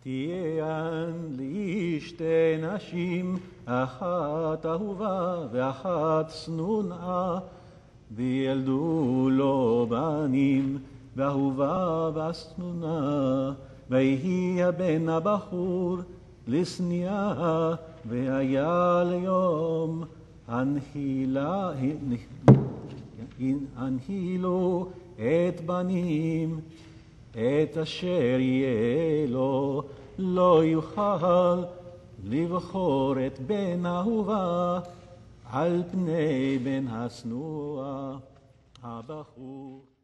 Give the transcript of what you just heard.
תהיין לי שתי נשים, אחת אהובה ואחת שנונה, וילדו לו בנים, ואהובה והשנונה, ויהי הבן הבחור לשניאה, והיה ליום הנהילו את בנים, את אשר יהיה לו לא יוכל לבחור את בן אהובה על פני בן השנואה הבחור.